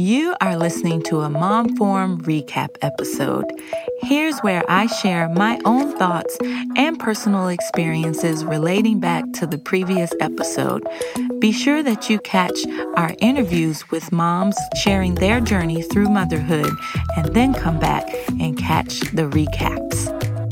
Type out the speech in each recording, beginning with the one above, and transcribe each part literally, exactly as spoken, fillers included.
You are listening to a Mom Forum recap episode. Here's where I share my own thoughts and personal experiences relating back to the previous episode. Be sure that you catch our interviews with moms sharing their journey through motherhood, and then come back and catch the recaps.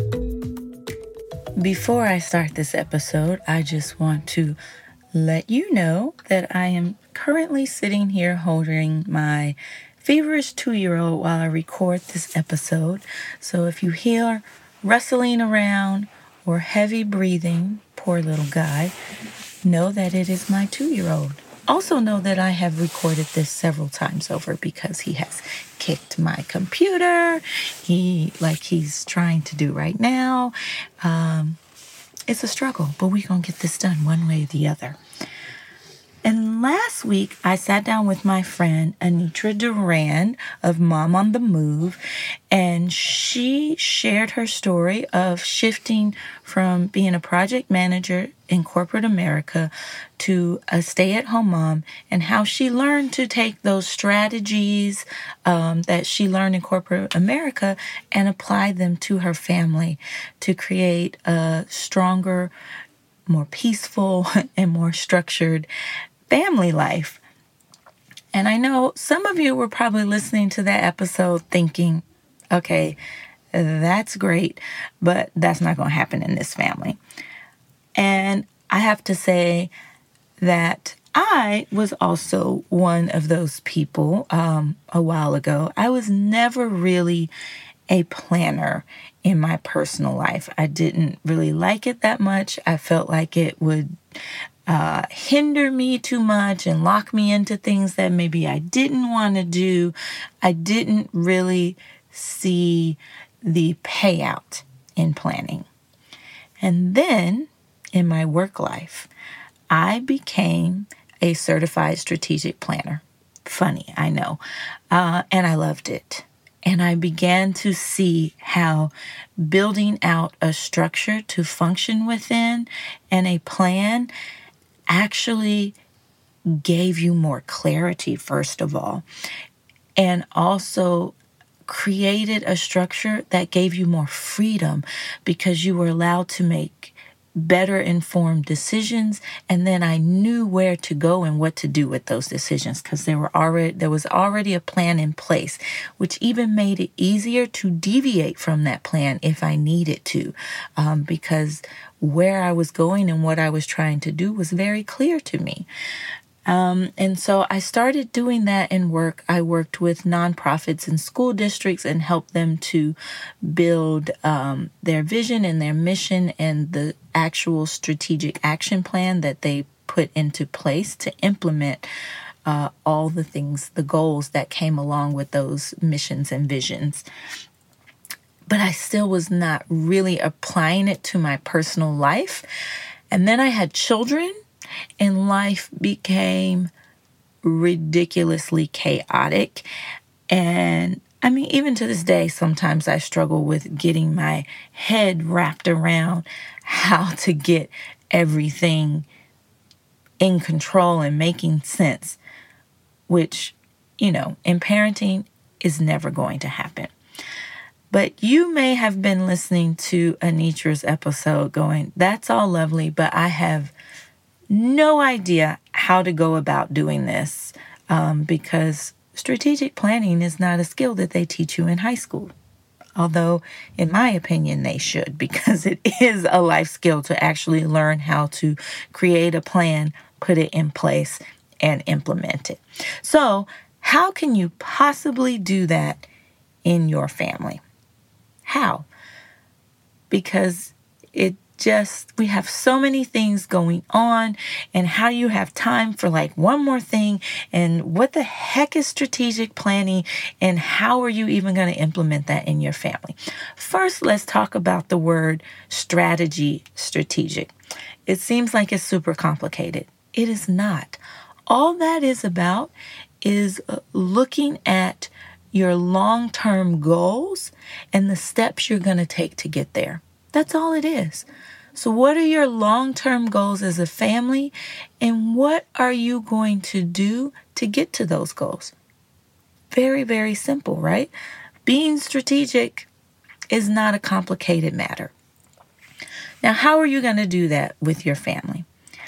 Before I start this episode, I just want to let you know that I am currently sitting here holding my feverish two-year-old while I record this episode. So if you hear rustling around or heavy breathing, poor little guy, know that it is my two-year-old. Also know that I have recorded this several times over because he has kicked my computer. He, like he's trying to do right now. Um, it's a struggle, but we're going to get this done one way or the other. And last week, I sat down with my friend, Anitra Duran of Mom on the Move, and she shared her story of shifting from being a project manager in corporate America to a stay-at-home mom, and how she learned to take those strategies um, that she learned in corporate America and apply them to her family to create a stronger, more peaceful, and more structured family life. And I know some of you were probably listening to that episode thinking, okay, that's great, but that's not going to happen in this family. And I have to say that I was also one of those people um, a while ago. I was never really a planner in my personal life. I didn't really like it that much. I felt like it would uh, hinder me too much and lock me into things that maybe I didn't want to do. I didn't really see the payout in planning. And then in my work life, I became a certified strategic planner. Funny, I know. Uh, and I loved it. And I began to see how building out a structure to function within and a plan actually gave you more clarity, first of all, and also created a structure that gave you more freedom because you were allowed to make better informed decisions. And then I knew where to go and what to do with those decisions because there were already there was already a plan in place, which even made it easier to deviate from that plan if I needed to, um, because where I was going and what I was trying to do was very clear to me. Um, and so I started doing that in work. I worked with nonprofits and school districts and helped them to build um, their vision and their mission and the actual strategic action plan that they put into place to implement uh, all the things, the goals that came along with those missions and visions. But I still was not really applying it to my personal life. And then I had children. And life became ridiculously chaotic. And I mean, even to this day, sometimes I struggle with getting my head wrapped around how to get everything in control and making sense, which, you know, in parenting is never going to happen. But you may have been listening to Anitra's episode going, that's all lovely, but I have no idea how to go about doing this um, because strategic planning is not a skill that they teach you in high school. Although, in my opinion, they should, because it is a life skill to actually learn how to create a plan, put it in place, and implement it. So, how can you possibly do that in your family? How? Because it Just, we have so many things going on, and how do you have time for like one more thing? And what the heck is strategic planning, and how are you even going to implement that in your family? First, let's talk about the word strategy, strategic. It seems like it's super complicated. It is not. All that is about is looking at your long-term goals and the steps you're going to take to get there. That's all it is. So what are your long-term goals as a family, and what are you going to do to get to those goals? very, very simple, right? Being strategic is not a complicated matter. Now, how are you going to do that with your family?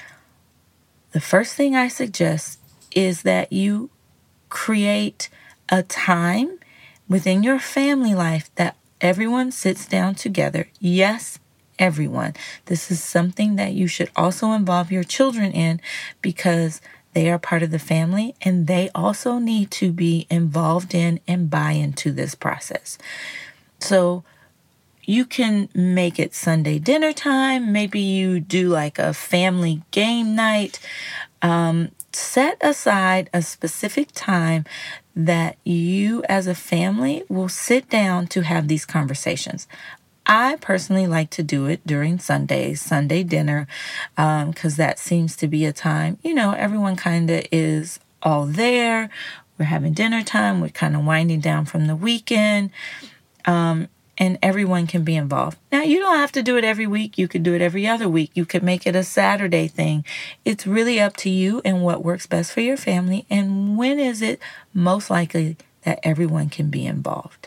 The first thing I suggest is that you create a time within your family life that everyone sits down together. Yes, everyone. This is something that you should also involve your children in, because they are part of the family and they also need to be involved in and buy into this process. So you can make it Sunday dinner time. Maybe you do like a family game night. Um, set aside a specific time that you as a family will sit down to have these conversations. I personally like to do it during Sundays, Sunday dinner, um, because that seems to be a time, you know, everyone kind of is all there. We're having dinner time. We're kind of winding down from the weekend. Um, And everyone can be involved. Now, you don't have to do it every week. You could do it every other week. You could make it a Saturday thing. It's really up to you and what works best for your family. And when is it most likely that everyone can be involved?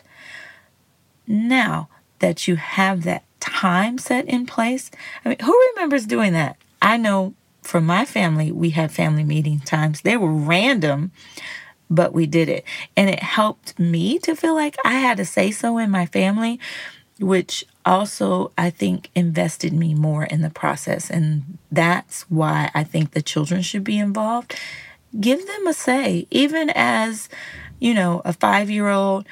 Now that you have that time set in place, I mean, who remembers doing that? I know for my family, we had family meeting times. They were random, but we did it. And it helped me to feel like I had a say-so in my family, which also, I think, invested me more in the process. And that's why I think the children should be involved. Give them a say. Even as, you know, a five-year-old,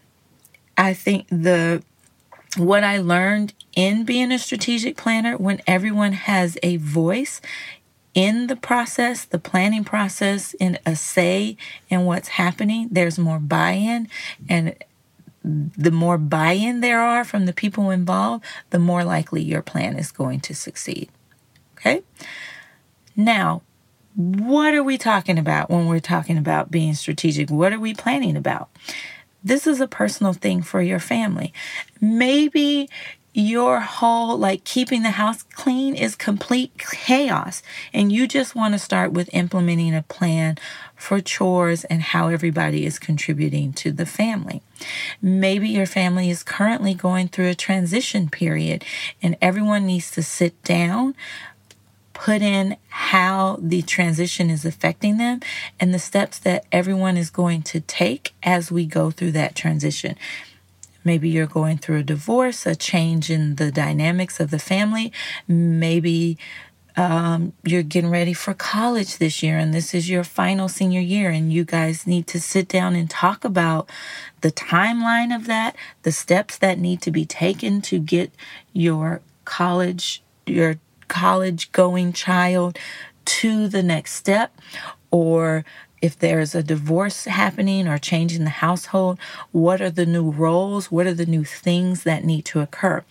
I think the what I learned in being a strategic planner, when everyone has a voice in the process, the planning process, in a say in what's happening, there's more buy-in. And the more buy-in there are from the people involved, the more likely your plan is going to succeed. Okay? Now, what are we talking about when we're talking about being strategic? What are we planning about? This is a personal thing for your family. Maybe your whole, like, keeping the house clean is complete chaos, and you just want to start with implementing a plan for chores and how everybody is contributing to the family. Maybe your family is currently going through a transition period and everyone needs to sit down, put in how the transition is affecting them and the steps that everyone is going to take as we go through that transition. Maybe you're going through a divorce, a change in the dynamics of the family. Maybe um, you're getting ready for college this year and this is your final senior year and you guys need to sit down and talk about the timeline of that, the steps that need to be taken to get your college, your college going child to the next step. Or if there's a divorce happening or change in the household, what are the new roles? What are the new things that need to occur?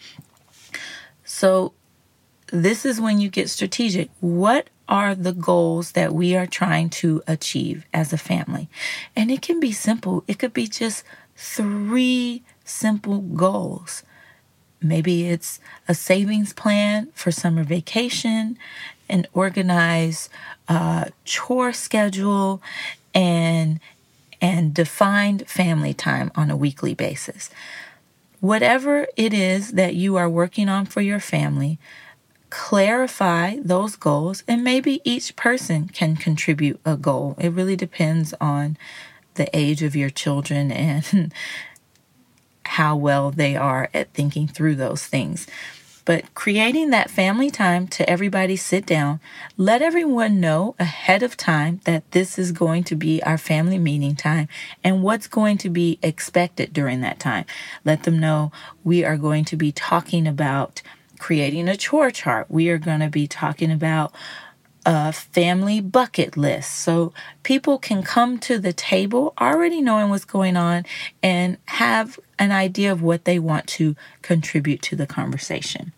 So this is when you get strategic. What are the goals that we are trying to achieve as a family? And it can be simple. It could be just three simple goals. Maybe it's a savings plan for summer vacation, an organized uh, chore schedule, and and defined family time on a weekly basis. Whatever it is that you are working on for your family, clarify those goals, and maybe each person can contribute a goal. It really depends on the age of your children and how well they are at thinking through those things. But creating that family time to everybody sit down, let everyone know ahead of time that this is going to be our family meeting time and what's going to be expected during that time. Let them know we are going to be talking about creating a chore chart. We are going to be talking about a family bucket list. So people can come to the table already knowing what's going on and have an idea of what they want to contribute to the conversation.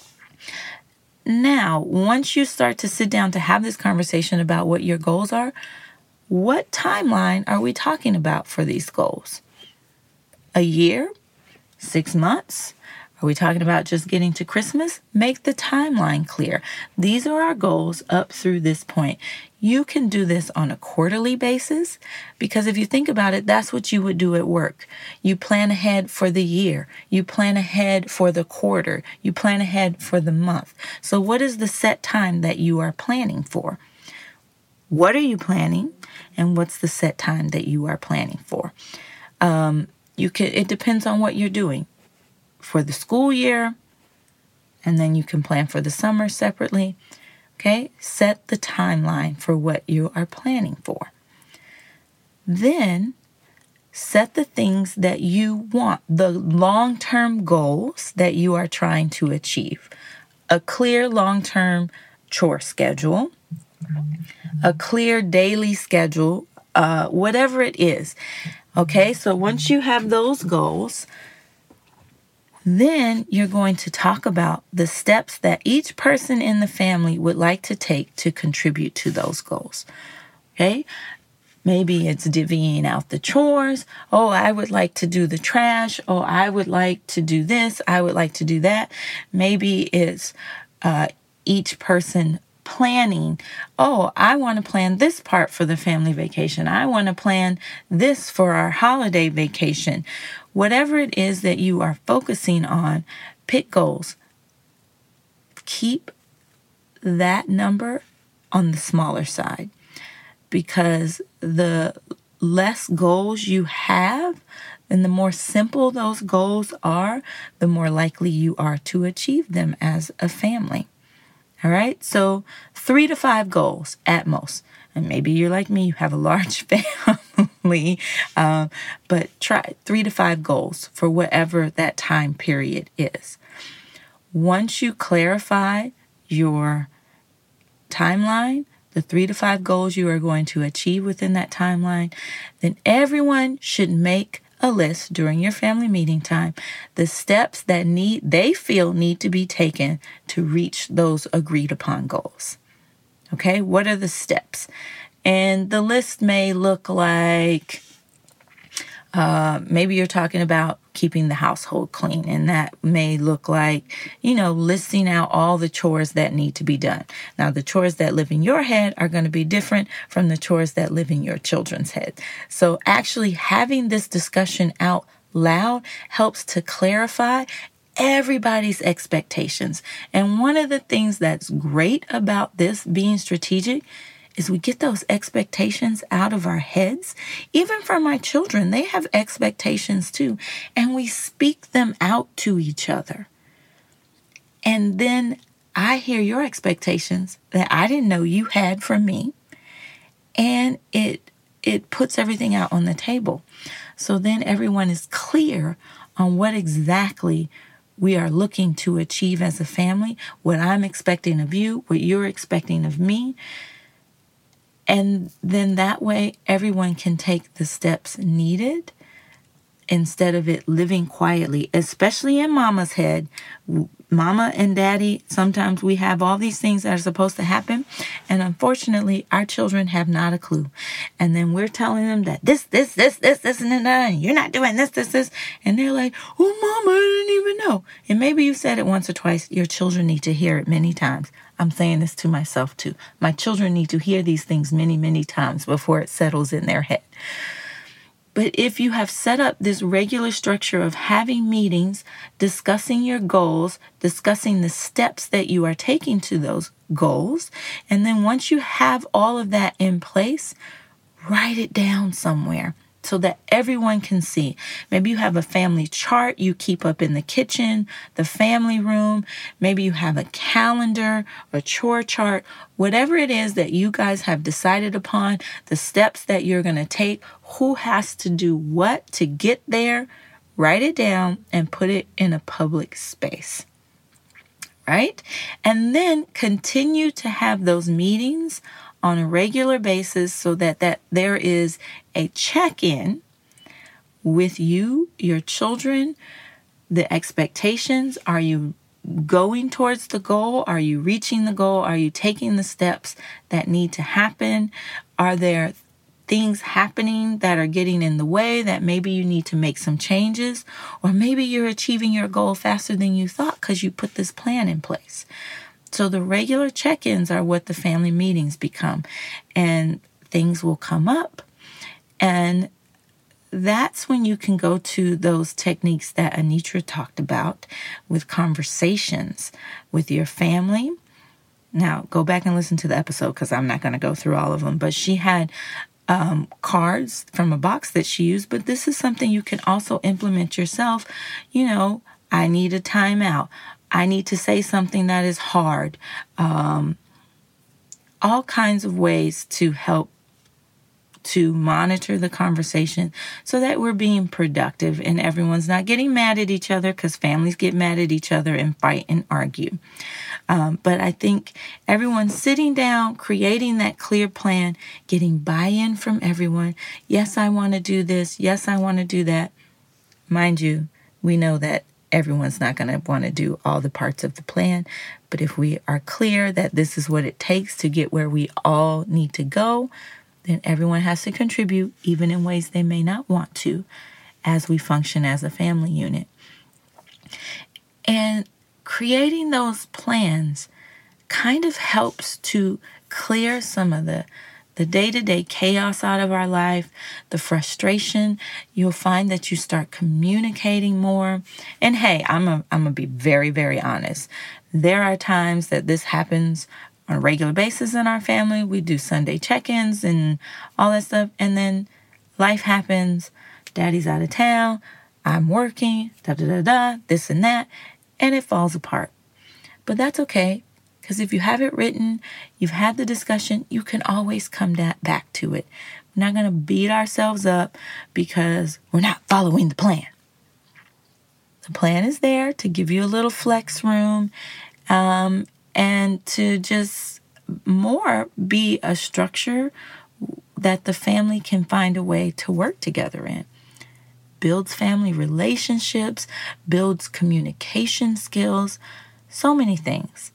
Now, once you start to sit down to have this conversation about what your goals are, what timeline are we talking about for these goals? A year? Six months? Are we talking about just getting to Christmas? Make the timeline clear. These are our goals up through this point. You can do this on a quarterly basis because if you think about it, that's what you would do at work. You plan ahead for the year. You plan ahead for the quarter. You plan ahead for the month. So what is the set time that you are planning for? What are you planning? And what's the set time that you are planning for? Um, you can. It depends on what you're doing for the school year, and then you can plan for the summer separately. Okay, set the timeline for what you are planning for. Then set the things that you want, the long-term goals that you are trying to achieve. A clear long-term chore schedule, a clear daily schedule, uh, whatever it is. Okay, so once you have those goals, then you're going to talk about the steps that each person in the family would like to take to contribute to those goals. Okay? Maybe it's divvying out the chores. Oh, I would like to do the trash. Oh, I would like to do this. I would like to do that. Maybe it's uh, each person planning. Oh, I want to plan this part for the family vacation. I want to plan this for our holiday vacation. Whatever it is that you are focusing on, pick goals. Keep that number on the smaller side because the less goals you have and the more simple those goals are, the more likely you are to achieve them as a family. All right, so three to five goals at most. And maybe you're like me, you have a large family, um, but try three to five goals for whatever that time period is. Once you clarify your timeline, the three to five goals you are going to achieve within that timeline, then everyone should make a list during your family meeting time, the steps that need they feel need to be taken to reach those agreed upon goals. Okay, what are the steps? And the list may look like, uh, maybe you're talking about keeping the household clean, and that may look like, you know, listing out all the chores that need to be done. Now, the chores that live in your head are going to be different from the chores that live in your children's head. So actually having this discussion out loud helps to clarify everybody's expectations. And one of the things that's great about this being strategic is we get those expectations out of our heads. Even for my children, they have expectations too. And we speak them out to each other. And then I hear your expectations that I didn't know you had from me. And it it puts everything out on the table. So then everyone is clear on what exactly we are looking to achieve as a family, what I'm expecting of you, what you're expecting of me. And then that way everyone can take the steps needed instead of it living quietly, especially in mama's head. Mama and daddy, sometimes we have all these things that are supposed to happen. And unfortunately, our children have not a clue. And then we're telling them that this, this, this, this, this, and that, and you're not doing this, this, this. And they're like, oh, mama, I didn't even know. And maybe you said it once or twice. Your children need to hear it many times. I'm saying this to myself too. My children need to hear these things many, many times before it settles in their head. But if you have set up this regular structure of having meetings, discussing your goals, discussing the steps that you are taking to those goals, and then once you have all of that in place, write it down somewhere so that everyone can see. Maybe you have a family chart you keep up in the kitchen, the family room. Maybe you have a calendar, a chore chart, whatever it is that you guys have decided upon, the steps that you're going to take, who has to do what to get there, write it down and put it in a public space. Right? And then continue to have those meetings on a regular basis so that, that there is a check-in with you, your children, the expectations. Are you going towards the goal? Are you reaching the goal? Are you taking the steps that need to happen? Are there things happening that are getting in the way, that maybe you need to make some changes, or maybe you're achieving your goal faster than you thought because you put this plan in place. So the regular check-ins are what the family meetings become, and things will come up, and that's when you can go to those techniques that Anitra talked about with conversations with your family. Now, go back and listen to the episode because I'm not going to go through all of them. But she had um, cards from a box that she used. But this is something you can also implement yourself. You know, I need a timeout. I need to say something that is hard. Um, all kinds of ways to help to monitor the conversation so that we're being productive and everyone's not getting mad at each other, because families get mad at each other and fight and argue. Um, but I think everyone sitting down, creating that clear plan, getting buy-in from everyone. Yes, I want to do this. Yes, I want to do that. Mind you, we know that everyone's not going to want to do all the parts of the plan. But if we are clear that this is what it takes to get where we all need to go, then everyone has to contribute, even in ways they may not want to, as we function as a family unit. And creating those plans kind of helps to clear some of the, the day-to-day chaos out of our life, the frustration. You'll find that you start communicating more. And hey, I'm a, I'm going to be very, very honest. There are times that this happens on a regular basis in our family. We do Sunday check-ins and all that stuff. And then life happens. Daddy's out of town. I'm working, da da da da, this and that. And it falls apart. But that's okay. Because if you have it written, you've had the discussion, you can always come da- back to it. We're not going to beat ourselves up because we're not following the plan. The plan is there to give you a little flex room, um, and to just more be a structure that the family can find a way to work together in. Builds family relationships, builds communication skills, so many things.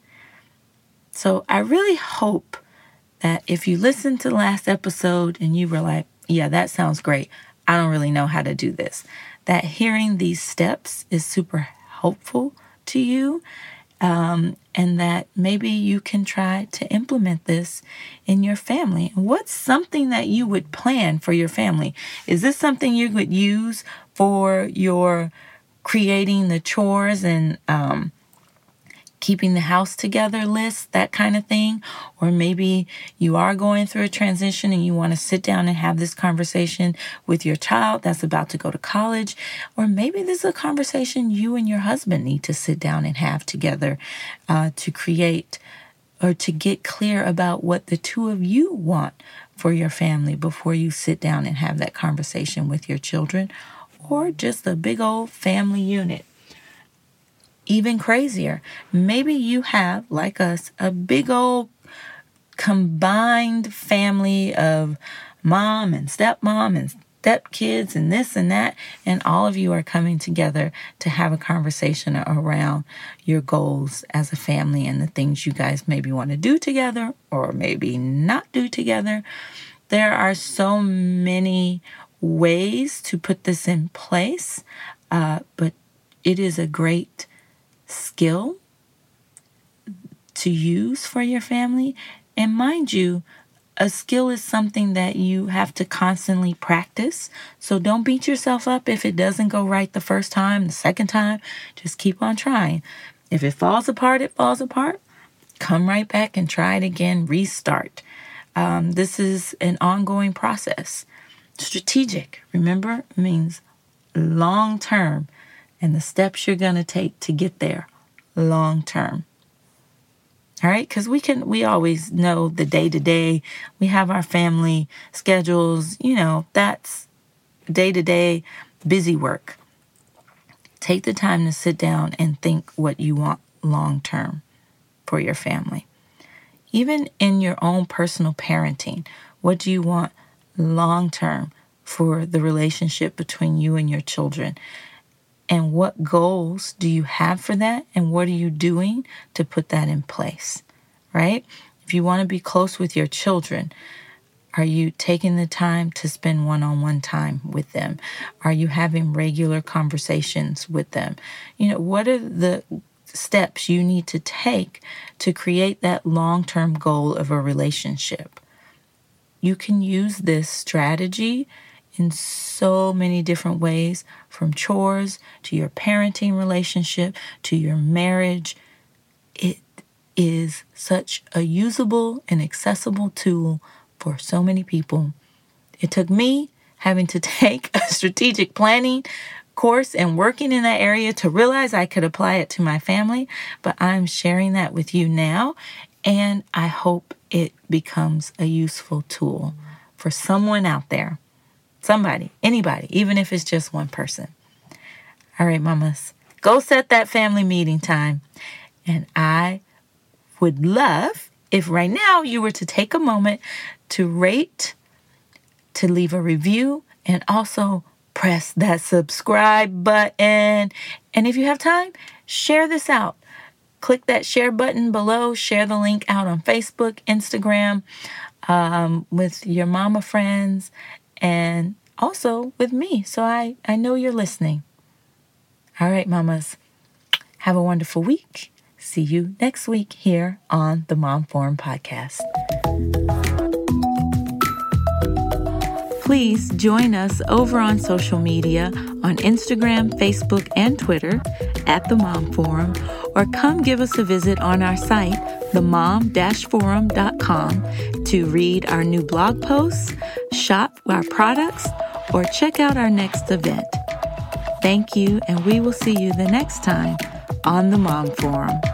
So I really hope that if you listened to the last episode and you were like, yeah, that sounds great, I don't really know how to do this, that hearing these steps is super helpful to you. Um, and that maybe you can try to implement this in your family. What's something that you would plan for your family? Is this something you would use for your creating the chores and um, keeping the house together list, that kind of thing? Or maybe you are going through a transition and you want to sit down and have this conversation with your child that's about to go to college. Or maybe this is a conversation you and your husband need to sit down and have together uh, to create or to get clear about what the two of you want for your family before you sit down and have that conversation with your children, or just a big old family unit. Even crazier, maybe you have, like us, a big old combined family of mom and stepmom and stepkids and this and that, and all of you are coming together to have a conversation around your goals as a family and the things you guys maybe want to do together or maybe not do together. There are so many ways to put this in place, uh, but it is a great skill to use for your family. And mind you, a skill is something that you have to constantly practice. So don't beat yourself up if it doesn't go right the first time, the second time. Just keep on trying. If it falls apart, it falls apart. Come right back and try it again. Restart. Um, this is an ongoing process. Strategic, remember, means long term. And the steps you're going to take to get there long term. All right? Because we can, we always know the day to day. We have our family schedules. You know, that's day to day busy work. Take the time to sit down and think what you want long term for your family. Even in your own personal parenting, what do you want long term for the relationship between you and your children? And what goals do you have for that? And what are you doing to put that in place, right? If you want to be close with your children, Are you taking the time to spend one-on-one time with them? Are you having regular conversations with them? You know, what are the steps you need to take to create that long-term goal of a relationship? You can use this strategy in so many different ways, from chores to your parenting relationship to your marriage. It is such a usable and accessible tool for so many people. It took me having to take a strategic planning course and working in that area to realize I could apply it to my family, but I'm sharing that with you now, and I hope it becomes a useful tool for someone out there. Somebody, anybody, even if it's just one person. All right, mamas, go set that family meeting time. And I would love if right now you were to take a moment to rate, to leave a review, and also press that subscribe button. And if you have time, share this out. Click that share button below. Share the link out on Facebook, Instagram, um, with your mama friends, and also with me, so I, I know you're listening. All right, mamas, have a wonderful week. See you next week here on the Mom Forum Podcast. Please join us over on social media on Instagram, Facebook, and Twitter at The Mom Forum, or come give us a visit on our site, the mom dash forum dot com, to read our new blog posts, shop our products, or check out our next event. Thank you, and we will see you the next time on the Mom Forum.